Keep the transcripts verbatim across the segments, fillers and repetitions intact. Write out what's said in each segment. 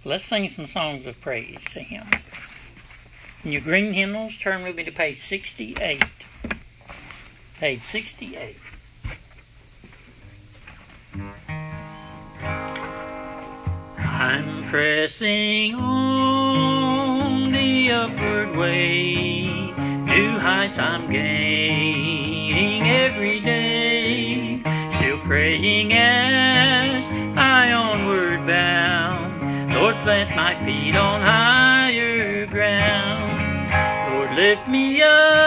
Let's sing some songs of praise to Him. In your green hymnals, turn with me to page sixty-eight. Page sixty-eight. I'm pressing on the upward way, new heights I'm gaining every day, still praying as I onward bound. Lord, plant my feet on higher ground. Lord, lift me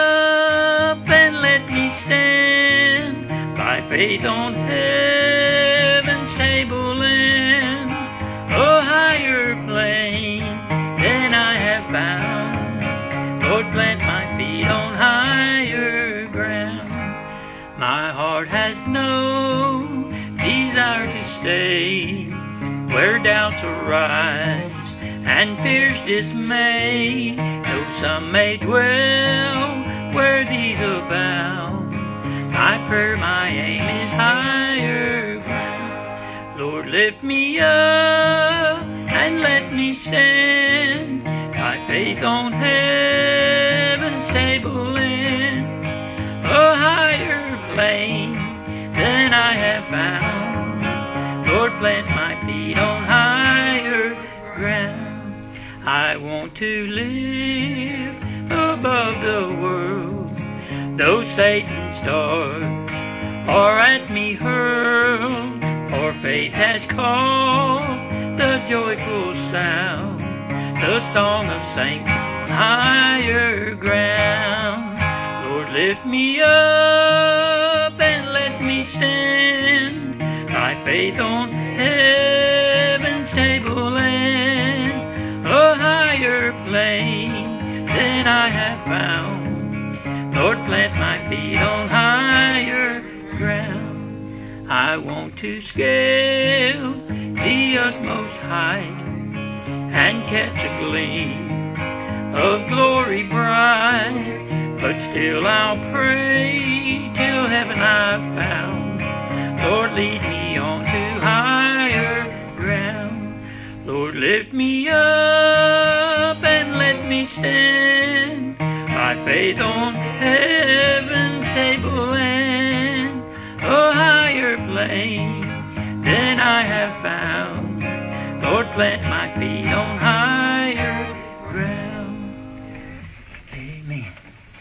up and let me stand by faith on heaven's stable land, a higher plane than I have found. Lord, plant my feet on higher ground. My heart has no desire to stay where doubts arise and fears dismay, though some may dwell where these abound. My prayer, my aim is higher ground. Lord, lift me up and let me stand by faith on heaven's stable land, a higher plane than I have found. Lord, plant my feet on higher ground. I want to live above the world, though Satan's darts are at me hurled, for faith has called the joyful sound, the song of saints on higher ground. Lord, lift me up and let me stand by faith on heaven's stable land, a higher plane than I have found. Lord, plant my feet on higher ground. I want to scale the utmost height and catch a gleam of glory bright, but still I'll pray till heaven I've found. Lord, lead me on to higher ground. Lord, lift me up and let me stand by faith on heaven's stable land, a higher plane than I have found. Lord, plant my feet on higher ground. Amen.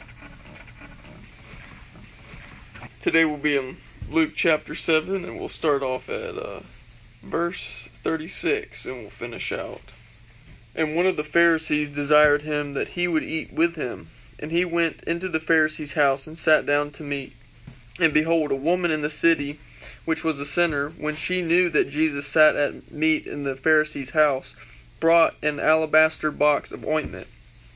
Today we'll be in Luke chapter seven, and we'll start off at uh, verse thirty-six, and we'll finish out. And one of the Pharisees desired him that he would eat with him. And he went into the Pharisee's house and sat down to meat. And behold, a woman in the city, which was a sinner, when she knew that Jesus sat at meat in the Pharisee's house, brought an alabaster box of ointment,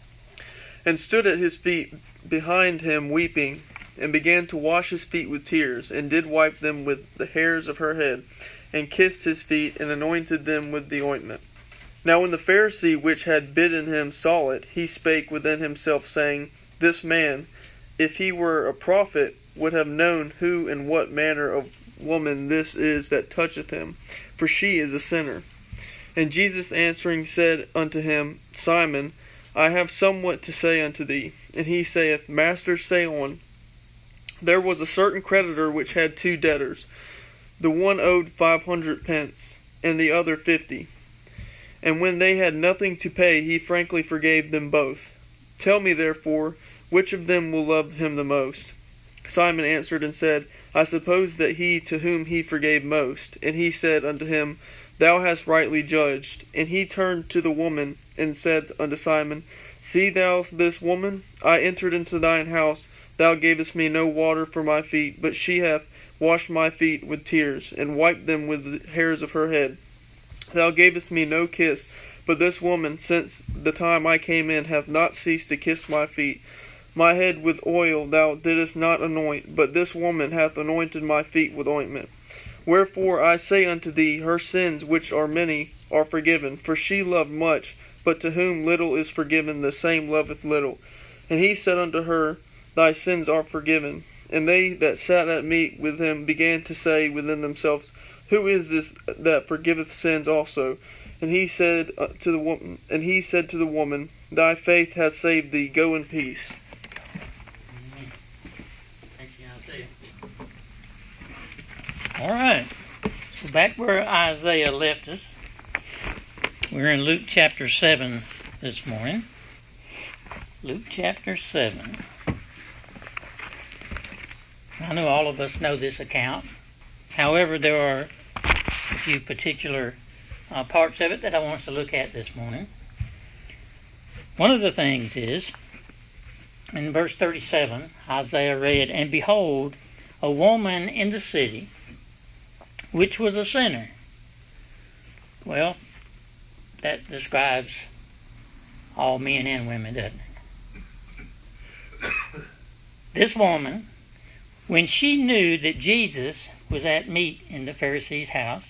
and stood at his feet behind him weeping, and began to wash his feet with tears, and did wipe them with the hairs of her head, and kissed his feet, and anointed them with the ointment. Now when the Pharisee which had bidden him saw it, he spake within himself, saying, This man, if he were a prophet, would have known who and what manner of woman this is that toucheth him, for she is a sinner. And Jesus answering said unto him, Simon, I have somewhat to say unto thee. And he saith, Master, say on. There was a certain creditor which had two debtors. The one owed five hundred pence, and the other fifty. And when they had nothing to pay, he frankly forgave them both. Tell me therefore, which of them will love him the most? Simon answered and said, I suppose that he to whom he forgave most. And he said unto him, Thou hast rightly judged. And he turned to the woman, and said unto Simon, See thou this woman? I entered into thine house, thou gavest me no water for my feet, but she hath washed my feet with tears, and wiped them with the hairs of her head. Thou gavest me no kiss, but this woman, since the time I came in, hath not ceased to kiss my feet. My head with oil thou didst not anoint, but this woman hath anointed my feet with ointment. Wherefore I say unto thee, her sins, which are many, are forgiven, for she loved much, but to whom little is forgiven, the same loveth little. And he said unto her, Thy sins are forgiven. And they that sat at meat with him began to say within themselves, Who is this that forgiveth sins also? And he said uh, to the woman, and he said to the woman, Thy faith hath saved thee. Go in peace. All right. So back where Isaiah left us, we're in Luke chapter seven this morning. Luke chapter seven. I know all of us know this account. However, there are a few particular uh, parts of it that I want us to look at this morning. One of the things is, in verse thirty-seven, Isaiah read, And behold, a woman in the city, which was a sinner. Well, that describes all men and women, doesn't it? This woman, when she knew that Jesus was at meat in the Pharisee's house,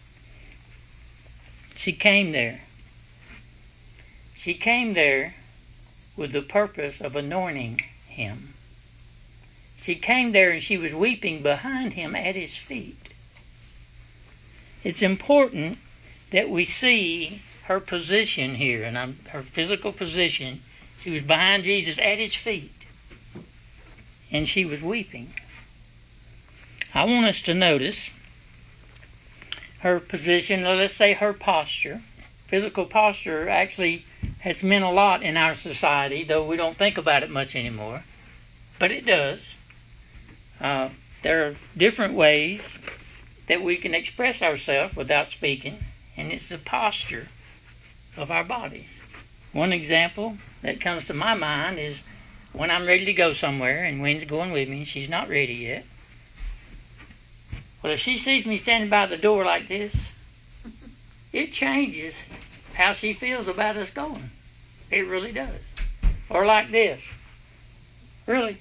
she came there. She came there with the purpose of anointing him. She came there and she was weeping behind him at his feet. It's important that we see her position here, and I'm, her physical position. She was behind Jesus at his feet, and she was weeping. I want us to notice her position, or let's say her posture. Physical posture actually has meant a lot in our society, though we don't think about it much anymore. But it does. Uh, there are different ways that we can express ourselves without speaking, and it's the posture of our bodies. One example that comes to my mind is when I'm ready to go somewhere, and Wynn's going with me, and she's not ready yet. Well, if she sees me standing by the door like this, it changes how she feels about us going. It really does. Or like this. Really.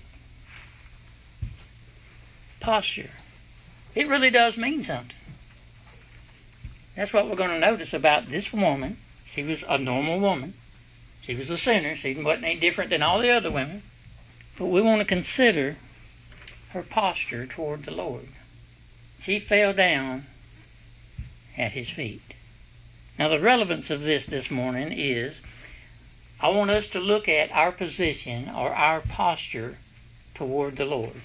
Posture. It really does mean something. That's what we're going to notice about this woman. She was a normal woman. She was a sinner. She wasn't any different than all the other women. But we want to consider her posture toward the Lord. She fell down at his feet. Now, the relevance of this this morning is I want us to look at our position or our posture toward the Lord.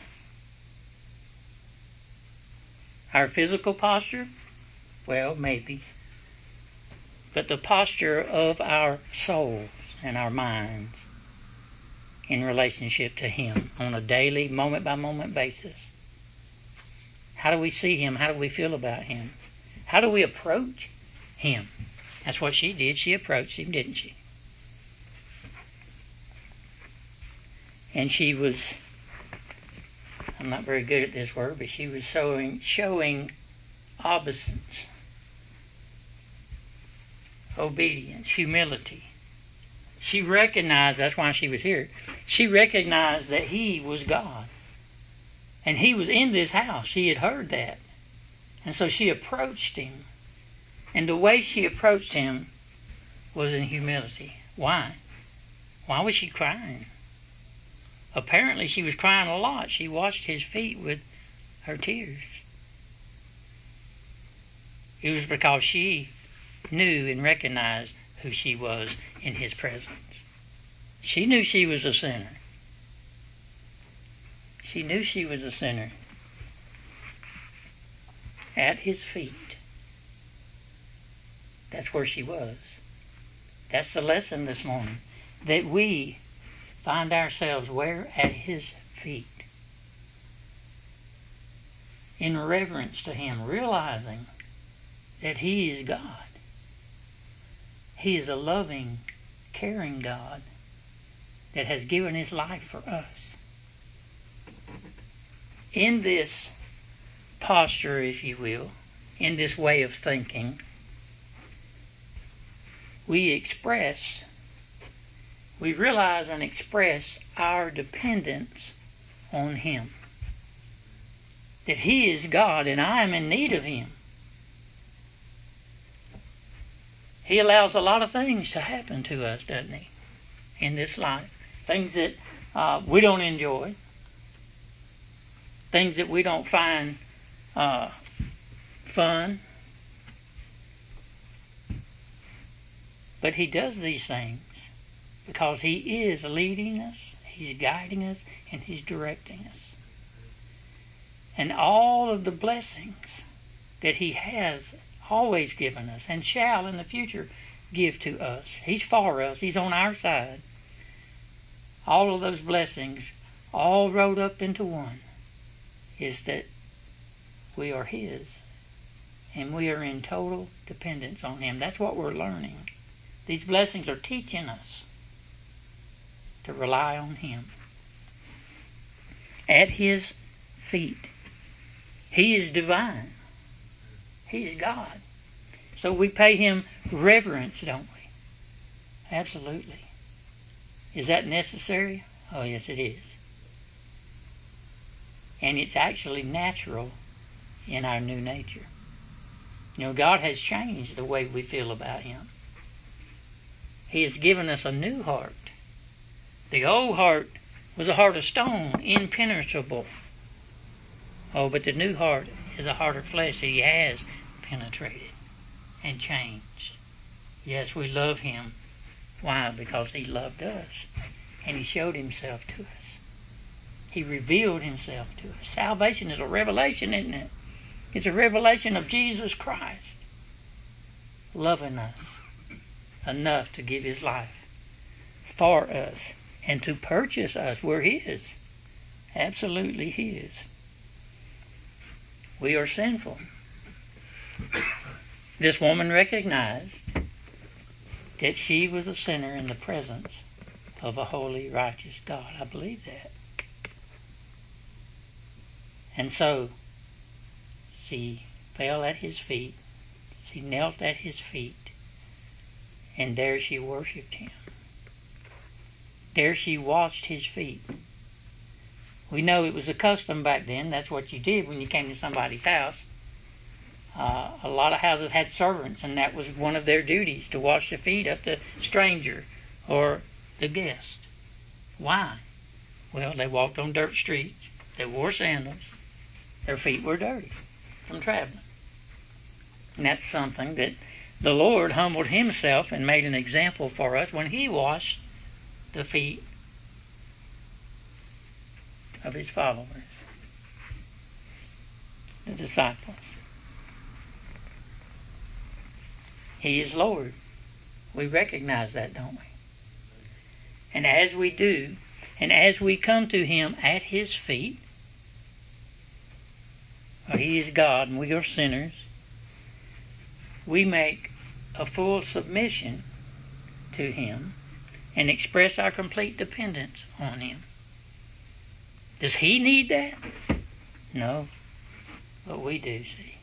Our physical posture? Well, maybe. But the posture of our souls and our minds in relationship to him on a daily, moment-by-moment basis. How do we see him? How do we feel about him? How do we approach him? That's what she did. She approached him, didn't she? And she was, I'm not very good at this word, but she was showing, showing obeisance, obedience, humility. She recognized, that's why she was here, she recognized that he was God. And he was in this house. She had heard that. And so she approached him. And the way she approached him was in humility. Why? Why was she crying? Apparently she was crying a lot. She washed his feet with her tears. It was because she knew and recognized who she was in his presence. She knew she was a sinner. She knew she was a sinner. At his feet. That's where she was. That's the lesson this morning. That we find ourselves where? At his feet. In reverence to him, realizing that he is God. He is a loving, caring God that has given his life for us. In this posture, if you will, in this way of thinking, we express, we realize and express our dependence on him. That he is God and I am in need of him. He allows a lot of things to happen to us, doesn't he, in this life? Things that uh, we don't enjoy. Things that we don't find uh, fun. But he does these things because he is leading us, he's guiding us, and he's directing us. And all of the blessings that he has always given us and shall in the future give to us. He's for us. He's on our side. All of those blessings, all rolled up into one, is that we are his and we are in total dependence on him. That's what we're learning. These blessings are teaching us to rely on him. At his feet. He is divine. He is God. So we pay him reverence, don't we? Absolutely. Is that necessary? Oh, yes, it is. And it's actually natural in our new nature. You know, God has changed the way we feel about him. He has given us a new heart. The old heart was a heart of stone, impenetrable. Oh, but the new heart is a heart of flesh that he has penetrated and changed. Yes, we love him. Why? Because he loved us. And he showed himself to us. He revealed himself to us. Salvation is a revelation, isn't it? It's a revelation of Jesus Christ loving us enough to give his life for us and to purchase us. We're his. Absolutely his. We are sinful. This woman recognized that she was a sinner in the presence of a holy, righteous God. I believe that. And so she fell at his feet. She knelt at his feet. And there she worshipped him. There she washed his feet. We know it was a custom back then. That's what you did when you came to somebody's house. Uh, a lot of houses had servants, and that was one of their duties, to wash the feet of the stranger or the guest. Why? Well, they walked on dirt streets. They wore sandals. Their feet were dirty from traveling. And that's something that the Lord humbled himself and made an example for us when he washed the feet of his followers, the disciples. He is Lord. We recognize that, don't we? And as we do, and as we come to him at his feet, for he is God and we are sinners, we make a full submission to him and express our complete dependence on him. Does he need that? No. But we do, see.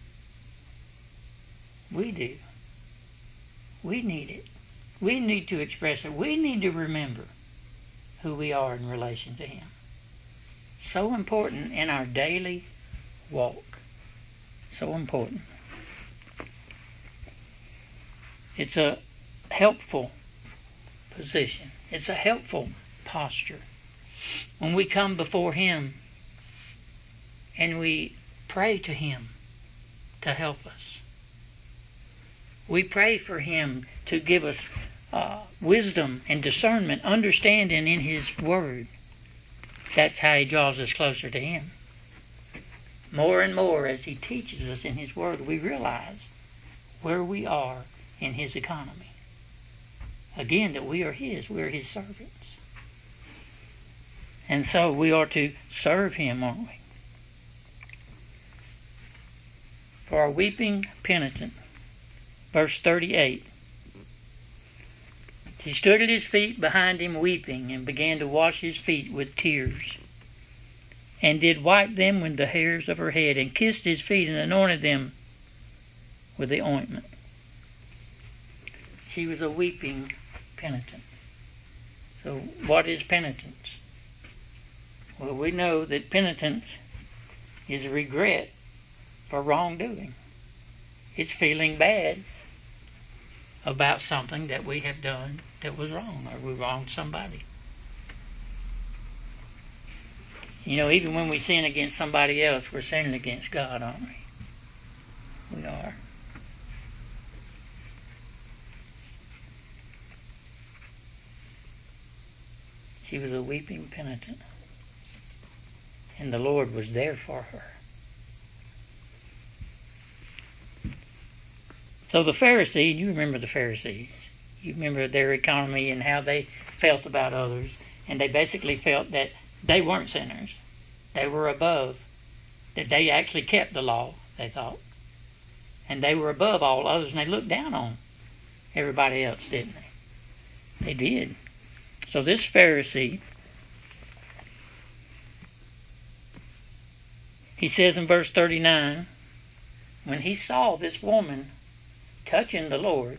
We do. We need it. We need to express it. We need to remember who we are in relation to him. So important in our daily walk. So important. It's a helpful position. It's a helpful posture. When we come before him and we pray to him to help us. We pray for him to give us uh, wisdom and discernment, understanding in his word. That's how he draws us closer to him. More and more as he teaches us in his word, we realize where we are in his economy. Again, that we are his. We are his servants. And so we are to serve him, aren't we? For a weeping penitent. Verse thirty-eight. She stood at his feet behind him weeping, and began to wash his feet with tears, and did wipe them with the hairs of her head, and kissed his feet, and anointed them with the ointment. She was a weeping penitent. So what is penitence? Well, we know that penitence is regret for wrongdoing. It's feeling bad about something that we have done that was wrong, or we wronged somebody. You know, even when we sin against somebody else, we're sinning against God, aren't we? We are. She was a weeping penitent. And the Lord was there for her. So the Pharisees, you remember the Pharisees. You remember their economy and how they felt about others. And they basically felt that they weren't sinners. They were above. That they actually kept the law, they thought. And they were above all others, and they looked down on everybody else, didn't they? They did. So this Pharisee, he says in verse thirty-nine, when he saw this woman touching the Lord,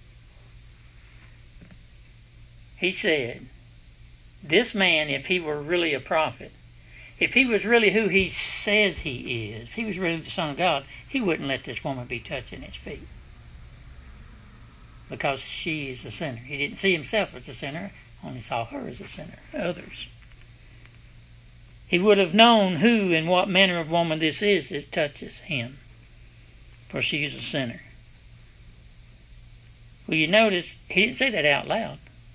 he said, this man, if he were really a prophet, if he was really who he says he is, if he was really the Son of God, he wouldn't let this woman be touching his feet. Because she is a sinner. He didn't see himself as a sinner, only saw her as a sinner, others. He would have known who and what manner of woman this is that touches him, for she is a sinner. Well, you notice he didn't say that out loud.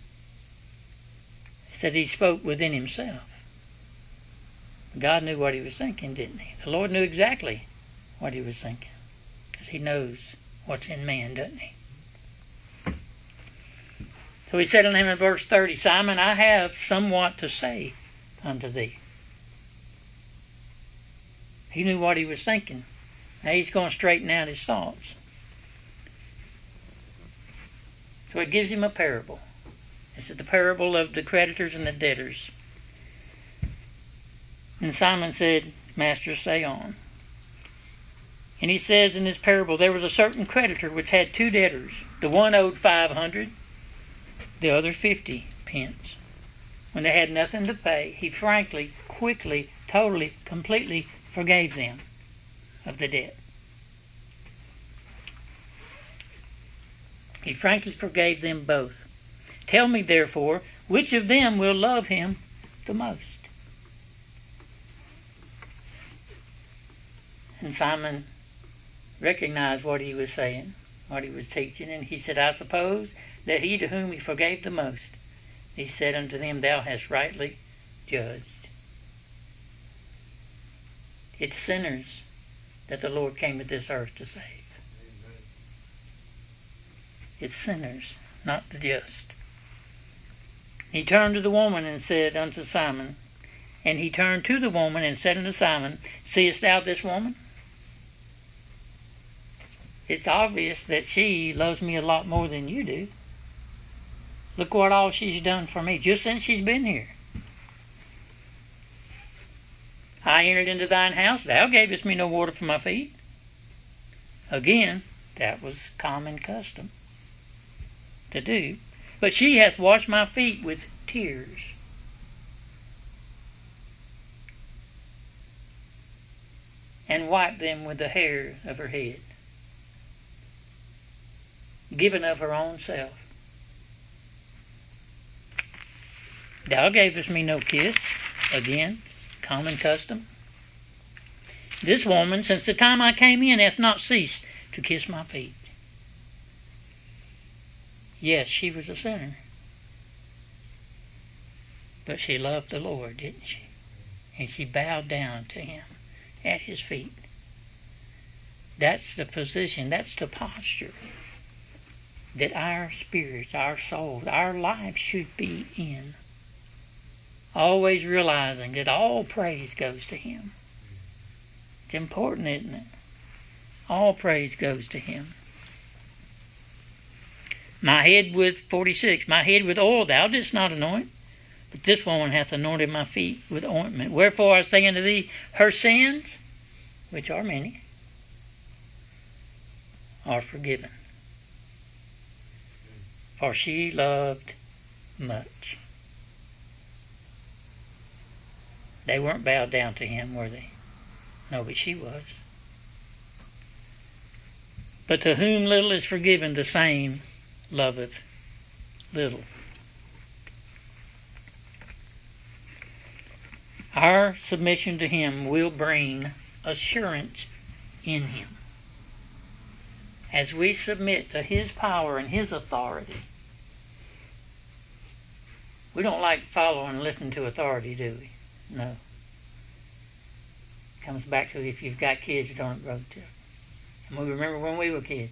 He said he spoke within himself. God knew what he was thinking, didn't he? The Lord knew exactly what he was thinking, because he knows what's in man, doesn't he? So he said unto him in verse thirty, Simon, I have somewhat to say unto thee. He knew what he was thinking. Now he's going to straighten out his thoughts. So it gives him a parable. This is the parable of the creditors and the debtors. And Simon said, Master, say on. And he says in this parable, there was a certain creditor which had two debtors. The one owed five hundred, the other fifty pence. When they had nothing to pay, he frankly, quickly, totally, completely forgave them of the debt. He frankly forgave them both. Tell me, therefore, which of them will love him the most? And Simon recognized what he was saying, what he was teaching, and he said, I suppose that he to whom he forgave the most, he said unto them, Thou hast rightly judged. It's sinners that the Lord came to this earth to save. Amen. It's sinners, not the just. He turned to the woman and said unto Simon, and he turned to the woman and said unto Simon, Seest thou this woman? It's obvious that she loves me a lot more than you do. Look what all she's done for me just since she's been here. I entered into thine house, thou gavest me no water for my feet. Again, that was common custom to do. But she hath washed my feet with tears. And wiped them with the hair of her head. Given of her own self. Thou gavest me no kiss. Again, common custom. This woman, since the time I came in, hath not ceased to kiss my feet. Yes, she was a sinner. But she loved the Lord, didn't she? And she bowed down to him at his feet. That's the position, that's the posture that our spirits, our souls, our lives should be in. Always realizing that all praise goes to him. It's important, isn't it? All praise goes to him. My head with, forty-six, my head with oil thou didst not anoint, but this woman hath anointed my feet with ointment. Wherefore I say unto thee, her sins, which are many, are forgiven. For she loved much. They weren't bowed down to him, were they? No, but she was. But to whom little is forgiven, the same loveth little. Our submission to him will bring assurance in him. As we submit to his power and his authority, We don't like following and listening to authority, do we? No. It comes back to if you've got kids, don't grow to. And we remember when we were kids.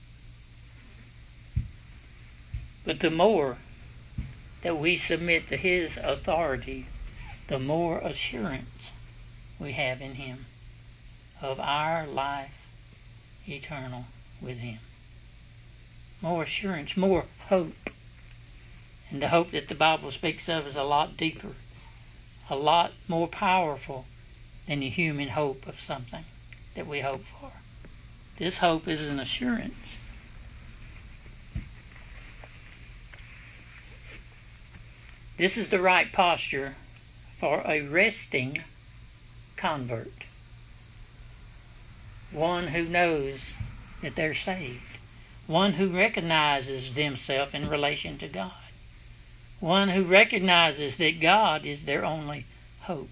But the more that we submit to His authority, the more assurance we have in Him of our life eternal with Him. More assurance, more hope. And the hope that the Bible speaks of is a lot deeper, a lot more powerful than the human hope of something that we hope for. This hope is an assurance. This is the right posture for a resting convert. One who knows that they're saved. One who recognizes themselves in relation to God. One who recognizes that God is their only hope.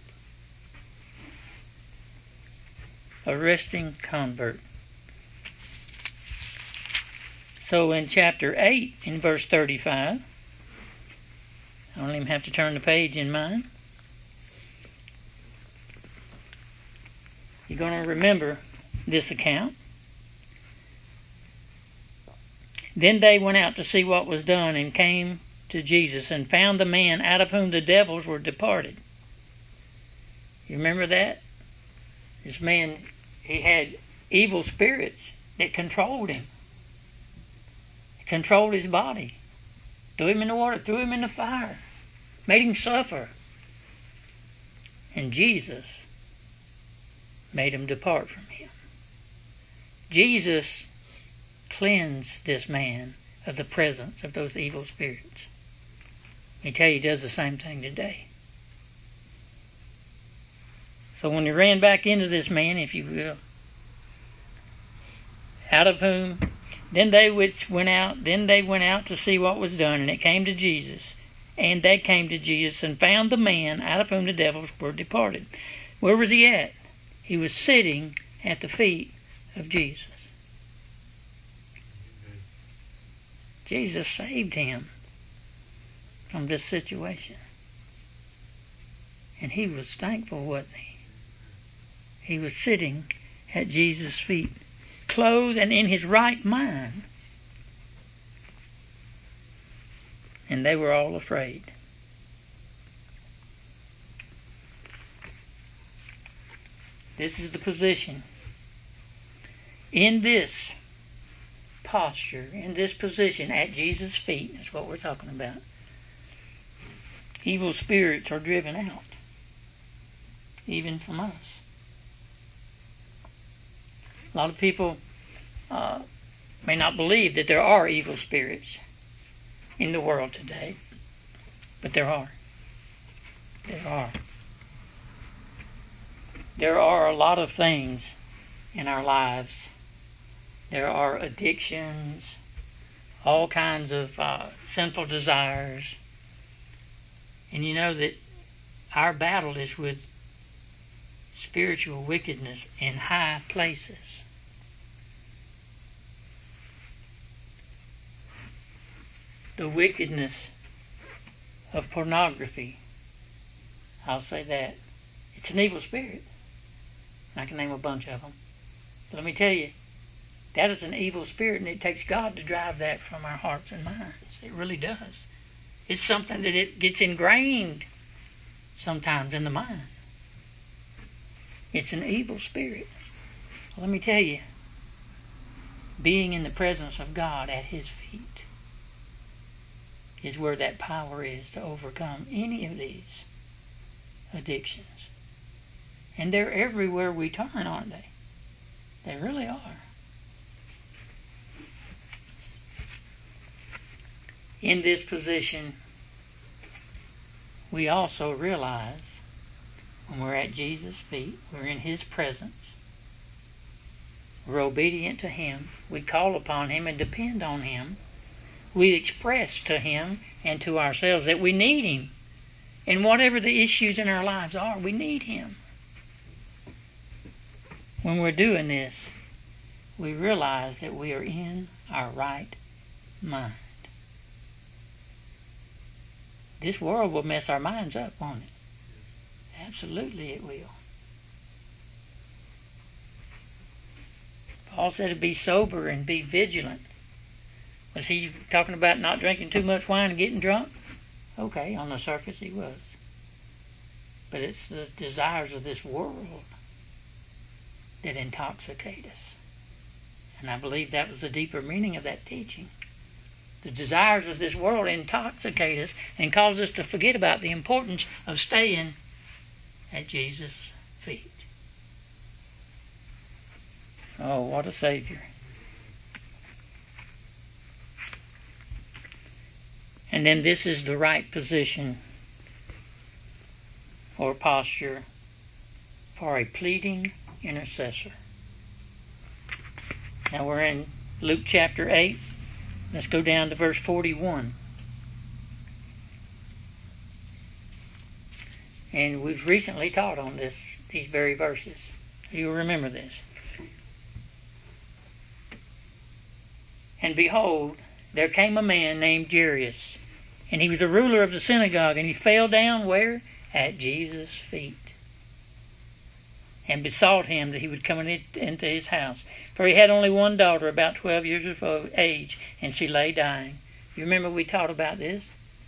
A resting convert. So in chapter eight, in verse thirty-five, I don't even have to turn the page in mine. You're going to remember this account. Then they went out to see what was done and came to Jesus and found the man out of whom the devils were departed. You remember that? This man, he had evil spirits that controlled him. Controlled his body. Threw him in the water, threw him in the fire. Made him suffer. And Jesus made him depart from him. Jesus cleansed this man of the presence of those evil spirits. I tell you, he does the same thing today. So when he ran back into this man, if you will, out of whom, then they which went out, then they went out to see what was done, and it came to Jesus. And they came to Jesus and found the man out of whom the devils were departed. Where was he at? He was sitting at the feet of Jesus. Jesus saved him from this situation. And he was thankful, wasn't he? He was sitting at Jesus' feet, clothed and in his right mind. And they were all afraid. This is the position. In this posture, in this position at Jesus' feet, that's what we're talking about, evil spirits are driven out, even from us. A lot of people uh, may not believe that there are evil spirits in the world today, but there are. There are. There are a lot of things in our lives. There are addictions, all kinds of uh, sinful desires. And you know that our battle is with spiritual wickedness in high places. The wickedness of pornography, I'll say that. It's an evil spirit. I can name a bunch of them. But let me tell you, that is an evil spirit, and it takes God to drive that from our hearts and minds. It really does. It's something that it gets ingrained sometimes in the mind. It's an evil spirit. Well, let me tell you, being in the presence of God at His feet is where that power is to overcome any of these addictions. And they're everywhere we turn, aren't they? They really are. In this position, we also realize when we're at Jesus' feet, we're in His presence, we're obedient to Him, we call upon Him and depend on Him, we express to Him and to ourselves that we need Him. And whatever the issues in our lives are, we need Him. When we're doing this, we realize that we are in our right mind. This world will mess our minds up, won't it? Absolutely it will. Paul said to be sober and be vigilant. Was he talking about not drinking too much wine and getting drunk? Okay, on the surface he was. But it's the desires of this world that intoxicate us. And I believe that was the deeper meaning of that teaching. The desires of this world intoxicate us and cause us to forget about the importance of staying at Jesus' feet. Oh, what a Savior. And then this is the right position or posture for a pleading intercessor. Now we're in Luke chapter eight. Let's go down to verse forty-one. And we've recently taught on this, these very verses. You'll remember this. And behold, there came a man named Jairus, and he was a ruler of the synagogue, and he fell down where? At Jesus' feet, and besought him that he would come into his house. For he had only one daughter, about twelve years of age, and she lay dying. You remember we taught about this?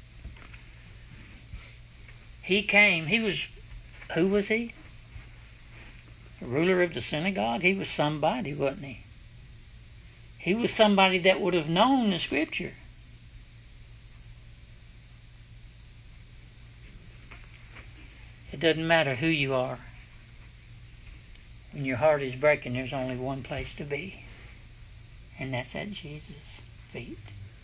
He came, he was, who was he? A ruler of the synagogue? He was somebody, wasn't he? He was somebody that would have known the Scripture. It doesn't matter who you are. When your heart is breaking, there's only one place to be, and that's at Jesus' feet.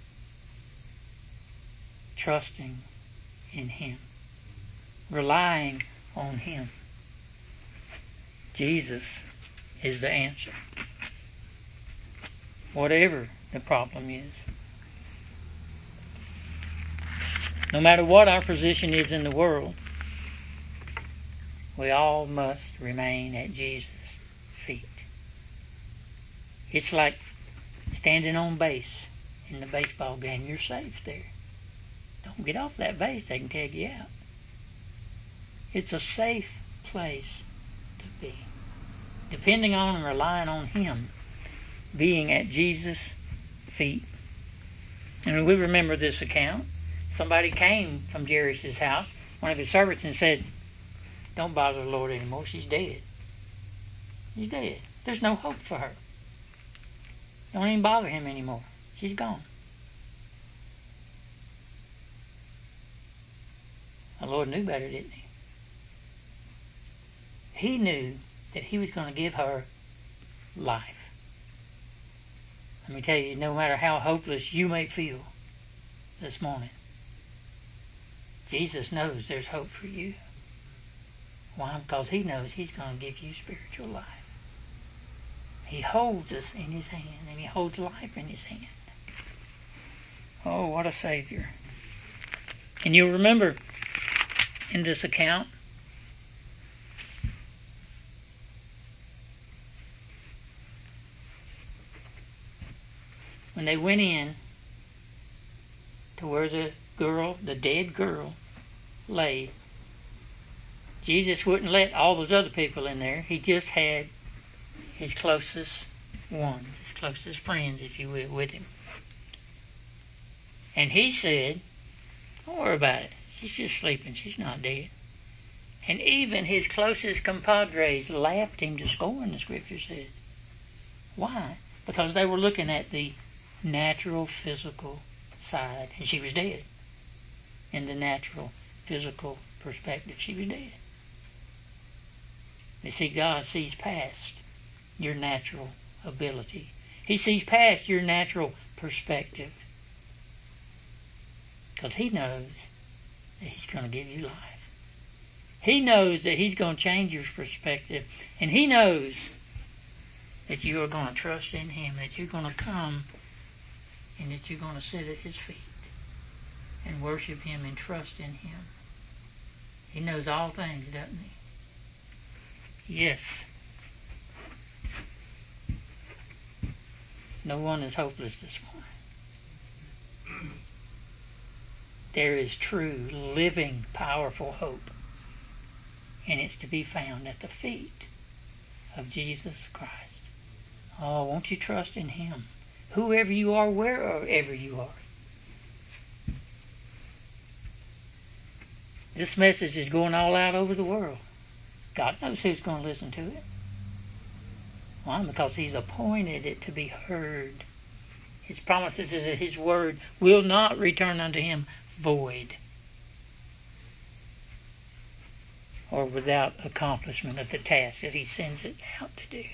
Trusting in Him. Relying on Him. Jesus is the answer. Whatever the problem is. No matter what our position is in the world, we all must remain at Jesus' feet. It's like standing on base in the baseball game. You're safe there. Don't get off that base. They can take you out. It's a safe place to be. Depending on and relying on Him. Being at Jesus' feet. And we remember this account. Somebody came from Jairus' house, one of his servants, and said, "Don't bother the Lord anymore. She's dead. She's dead. There's no hope for her. Don't even bother Him anymore. She's gone." The Lord knew better, didn't He? He knew that He was going to give her life. Let me tell you, no matter how hopeless you may feel this morning, Jesus knows there's hope for you. Why? Because He knows He's going to give you spiritual life. He holds us in His hand, and He holds life in His hand. Oh, what a Savior. And you'll remember in this account, when they went in to where the girl, the dead girl, lay, Jesus wouldn't let all those other people in there. He just had His closest one, His closest friends, if you will, with Him. And He said, "Don't worry about it. She's just sleeping. She's not dead." And even His closest compadres laughed Him to scorn, the Scripture says. Why? Because they were looking at the natural, physical side, and she was dead. In the natural, physical perspective, she was dead. You see, God sees past your natural ability. He sees past your natural perspective. Because He knows that He's going to give you life. He knows that He's going to change your perspective. And He knows that you are going to trust in Him, that you're going to come and that you're going to sit at His feet and worship Him and trust in Him. He knows all things, doesn't He? Yes. No one is hopeless this morning. there is true, living, powerful hope. And it's to be found at the feet of Jesus Christ. Oh, won't you trust in Him? Whoever you are, wherever you are. This message is going all out over the world. God knows who's going to listen to it. Why? Because He's appointed it to be heard. His promises is that His word will not return unto Him void or without accomplishment of the task that He sends it out to do.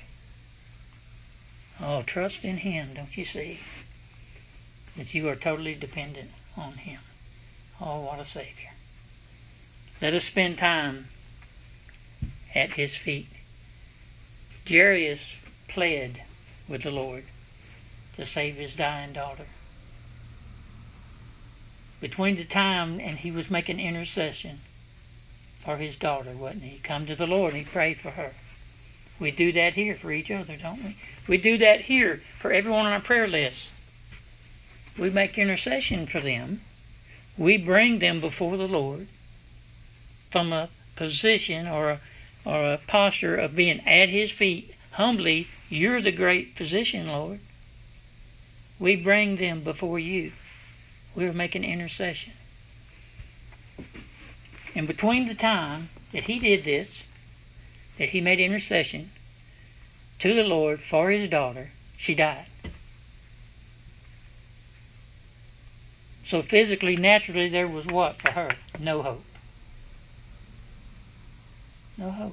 Oh, trust in Him, don't you see? That you are totally dependent on Him. Oh, what a Savior. Let us spend time at His feet. Jairus pled with the Lord to save his dying daughter. Between the time and he was making intercession for his daughter, wasn't he? He come to the Lord and he prayed for her. We do that here for each other, don't we? We do that here for everyone on our prayer list. We make intercession for them. We bring them before the Lord from a position or a, or a posture of being at His feet. Humbly, you're the great physician, Lord. We bring them before you. We're making intercession. And between the time that he did this, that he made intercession to the Lord for his daughter, she died. So physically, naturally, there was what for her? No hope. No hope.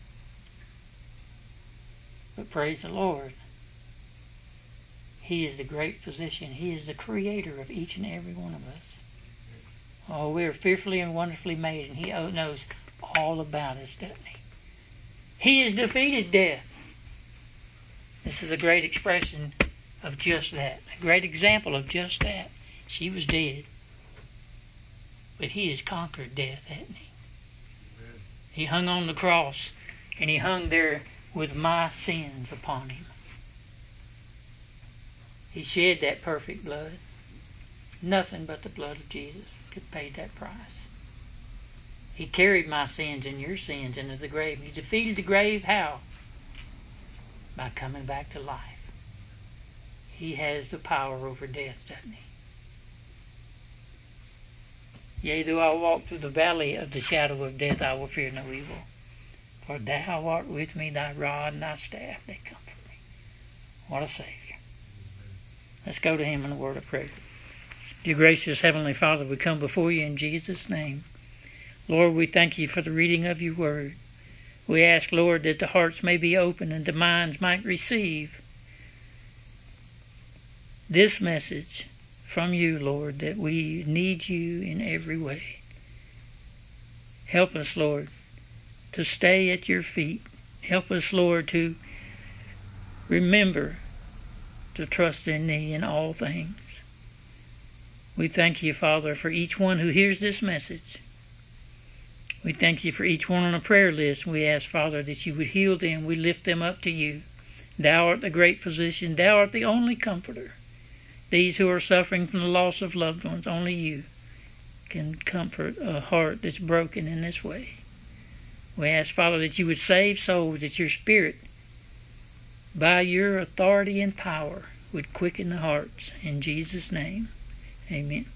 But praise the Lord. He is the great physician. He is the creator of each and every one of us. Oh, we are fearfully and wonderfully made, and He knows all about us, doesn't He? He has defeated death. This is a great expression of just that. A great example of just that. She was dead. But He has conquered death, hasn't He? Amen. He hung on the cross, and He hung there with my sins upon Him. He shed that perfect blood. Nothing but the blood of Jesus could pay that price. He carried my sins and your sins into the grave. He defeated the grave how? By coming back to life. He has the power over death, doesn't He? Yea, though I walk through the valley of the shadow of death, I will fear no evil. For Thou art with me, Thy rod and Thy staff, they comfort me. What a Savior. Let's go to Him in a word of prayer. Dear gracious Heavenly Father, we come before You in Jesus' name. Lord, we thank You for the reading of Your word. We ask, Lord, that the hearts may be open and the minds might receive this message from You, Lord, that we need You in every way. Help us, Lord, to stay at Your feet. Help us, Lord, to remember to trust in Thee in all things. We thank You, Father, for each one who hears this message. We thank You for each one on a prayer list. We ask, Father, that You would heal them. We lift them up to You. Thou art the great physician. Thou art the only comforter. These who are suffering from the loss of loved ones, only You can comfort a heart that's broken in this way. We ask, Father, that You would save souls, that Your Spirit, by Your authority and power, would quicken the hearts. In Jesus' name, amen.